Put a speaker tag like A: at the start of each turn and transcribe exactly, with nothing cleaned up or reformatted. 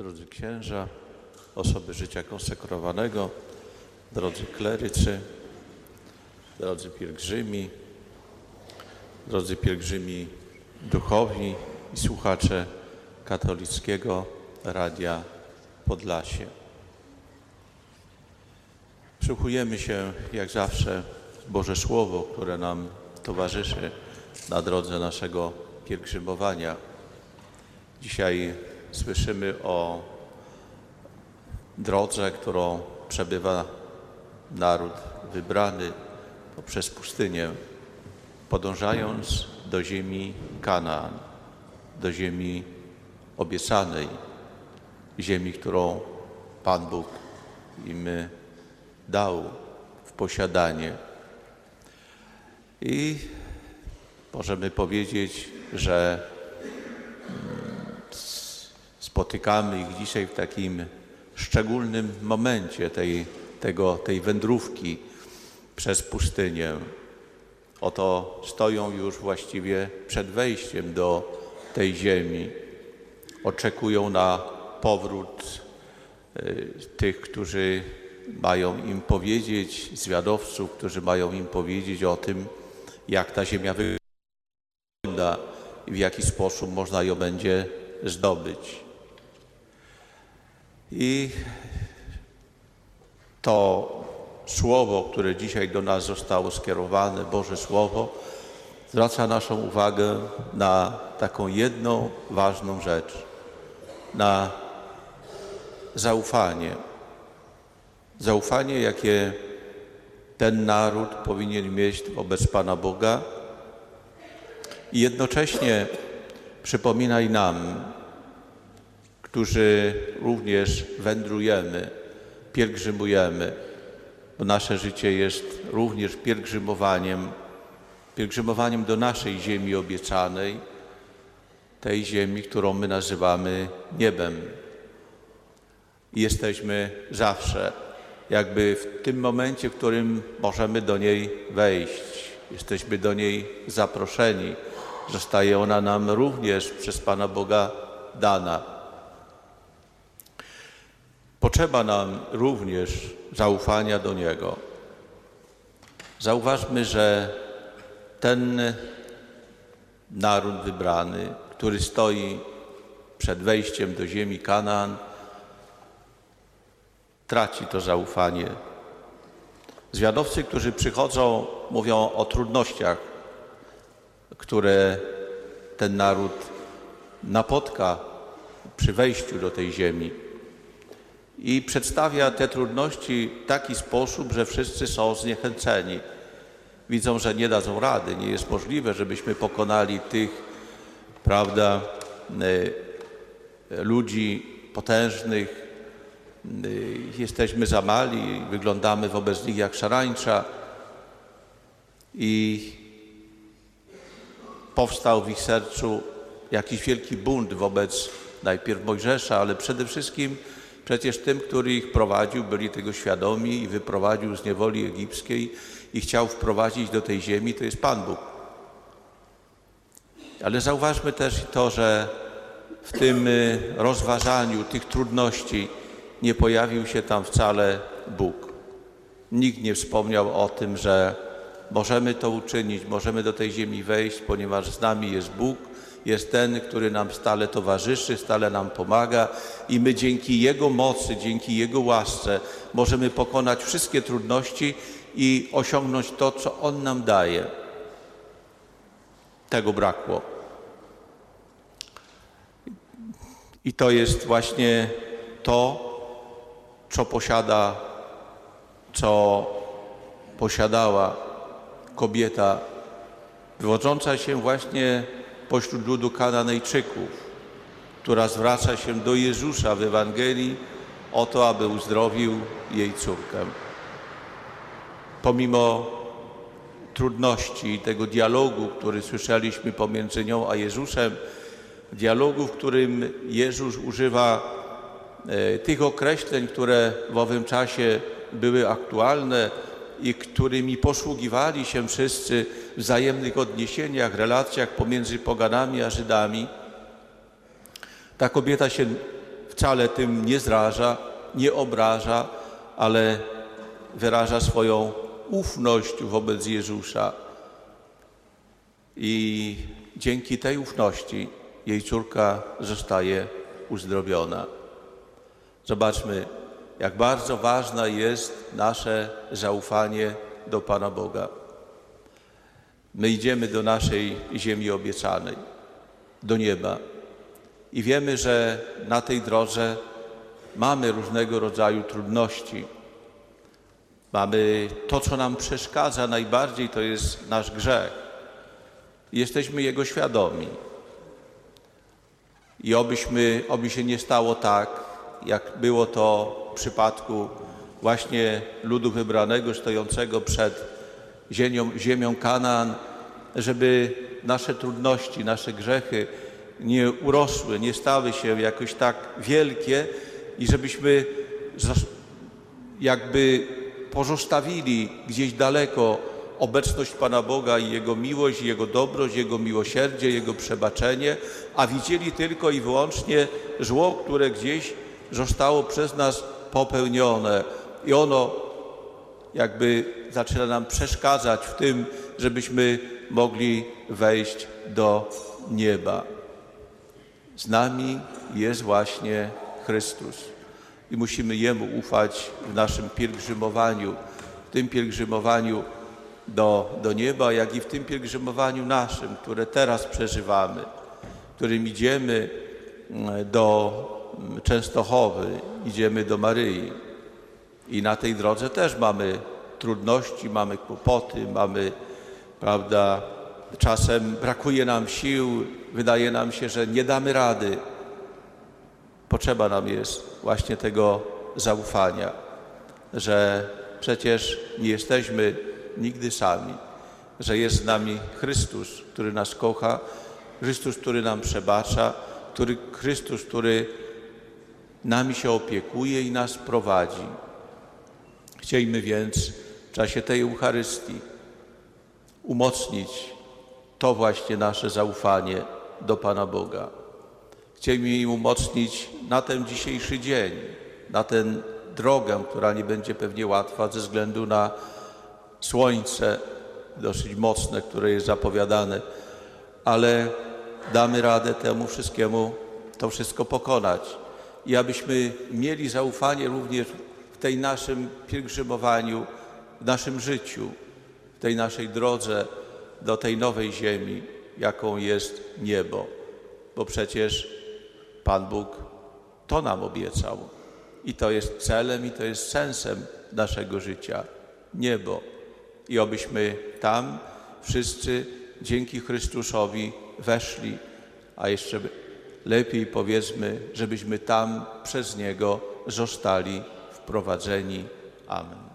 A: drodzy księża, osoby życia konsekrowanego, drodzy klerycy, drodzy pielgrzymi, drodzy pielgrzymi duchowi i słuchacze Katolickiego Radia Podlasie. Wsłuchujemy się jak zawsze w Boże Słowo, które nam towarzyszy na drodze naszego pielgrzymowania. Dzisiaj słyszymy o drodze, którą przebywa naród wybrany poprzez pustynię, podążając do ziemi Kanaan, do ziemi obiecanej, ziemi, którą Pan Bóg im dał w posiadanie. I możemy powiedzieć, że spotykamy ich dzisiaj w takim szczególnym momencie tej, tego, tej wędrówki przez pustynię. Oto stoją już właściwie przed wejściem do tej ziemi. Oczekują na powrót y, tych, którzy mają im powiedzieć, zwiadowców, którzy mają im powiedzieć o tym, jak ta ziemia wygląda i w jaki sposób można ją będzie zdobyć. I to słowo, które dzisiaj do nas zostało skierowane, Boże Słowo, zwraca naszą uwagę na taką jedną ważną rzecz, na zaufanie. Zaufanie, jakie ten naród powinien mieć wobec Pana Boga i jednocześnie przypomina i nam, którzy również wędrujemy, pielgrzymujemy, bo nasze życie jest również pielgrzymowaniem, pielgrzymowaniem do naszej ziemi obiecanej, tej ziemi, którą my nazywamy niebem. I jesteśmy zawsze jakby w tym momencie, w którym możemy do niej wejść. Jesteśmy do niej zaproszeni. Zostaje ona nam również przez Pana Boga dana. Potrzeba nam również zaufania do Niego. Zauważmy, że ten naród wybrany, który stoi przed wejściem do ziemi Kanaan, traci to zaufanie. Zwiadowcy, którzy przychodzą, mówią o trudnościach, które ten naród napotka przy wejściu do tej ziemi. I przedstawia te trudności w taki sposób, że wszyscy są zniechęceni. Widzą, że nie dadzą rady, nie jest możliwe, żebyśmy pokonali tych, prawda, ludzi potężnych. Jesteśmy za mali, wyglądamy wobec nich jak szarańcza. I powstał w ich sercu jakiś wielki bunt wobec najpierw Mojżesza, ale przede wszystkim przecież tym, który ich prowadził, byli tego świadomi i wyprowadził z niewoli egipskiej i chciał wprowadzić do tej ziemi, to jest Pan Bóg. Ale zauważmy też to, że w tym rozważaniu tych trudności nie pojawił się tam wcale Bóg. Nikt nie wspomniał o tym, że możemy to uczynić, możemy do tej ziemi wejść, ponieważ z nami jest Bóg, jest ten, który nam stale towarzyszy, stale nam pomaga i my dzięki Jego mocy, dzięki Jego łasce możemy pokonać wszystkie trudności i osiągnąć to, co On nam daje. Tego brakło. I to jest właśnie to, co posiada, co posiadała kobieta wywodząca się właśnie pośród ludu Kananejczyków, która zwraca się do Jezusa w Ewangelii o to, aby uzdrowił jej córkę. Pomimo trudności i tego dialogu, który słyszeliśmy pomiędzy nią a Jezusem, dialogu, w którym Jezus używa e, tych określeń, które w owym czasie były aktualne i którymi posługiwali się wszyscy w wzajemnych odniesieniach, relacjach pomiędzy poganami a Żydami, ta kobieta się wcale tym nie zraża, nie obraża, ale wyraża swoją ufność wobec Jezusa. I dzięki tej ufności jej córka zostaje uzdrowiona. Zobaczmy, jak bardzo ważne jest nasze zaufanie do Pana Boga. My idziemy do naszej ziemi obiecanej, do nieba i wiemy, że na tej drodze mamy różnego rodzaju trudności. Mamy to, co nam przeszkadza najbardziej, to jest nasz grzech. Jesteśmy jego świadomi. I obyśmy, oby się nie stało tak, jak było to w przypadku właśnie ludu wybranego stojącego przed ziemią, ziemią Kanaan, żeby nasze trudności, nasze grzechy nie urosły, nie stały się jakoś tak wielkie i żebyśmy jakby pozostawili gdzieś daleko obecność Pana Boga i Jego miłość, Jego dobroć, Jego miłosierdzie, Jego przebaczenie, a widzieli tylko i wyłącznie zło, które gdzieś zostało przez nas popełnione. I ono jakby zaczyna nam przeszkadzać w tym, żebyśmy mogli wejść do nieba. Z nami jest właśnie Chrystus i musimy Jemu ufać w naszym pielgrzymowaniu, w tym pielgrzymowaniu do, do nieba, jak i w tym pielgrzymowaniu naszym, które teraz przeżywamy, którym idziemy do Częstochowy, idziemy do Maryi. I na tej drodze też mamy trudności, mamy kłopoty, mamy, prawda, czasem brakuje nam sił, wydaje nam się, że nie damy rady. Potrzeba nam jest właśnie tego zaufania, że przecież nie jesteśmy nigdy sami, że jest z nami Chrystus, który nas kocha, Chrystus, który nam przebacza, który, Chrystus, który nami się opiekuje i nas prowadzi. Chciejmy więc w czasie tej Eucharystii umocnić to właśnie nasze zaufanie do Pana Boga. Chciejmy im umocnić na ten dzisiejszy dzień, na tę drogę, która nie będzie pewnie łatwa ze względu na słońce dosyć mocne, które jest zapowiadane, ale damy radę temu wszystkiemu, to wszystko pokonać. I abyśmy mieli zaufanie również w tej naszym pielgrzymowaniu, w naszym życiu, w tej naszej drodze do tej nowej ziemi, jaką jest niebo. Bo przecież Pan Bóg to nam obiecał. I to jest celem, i to jest sensem naszego życia. Niebo. I obyśmy tam wszyscy dzięki Chrystusowi weszli, a jeszcze lepiej powiedzmy, żebyśmy tam przez Niego zostali wprowadzeni. Amen.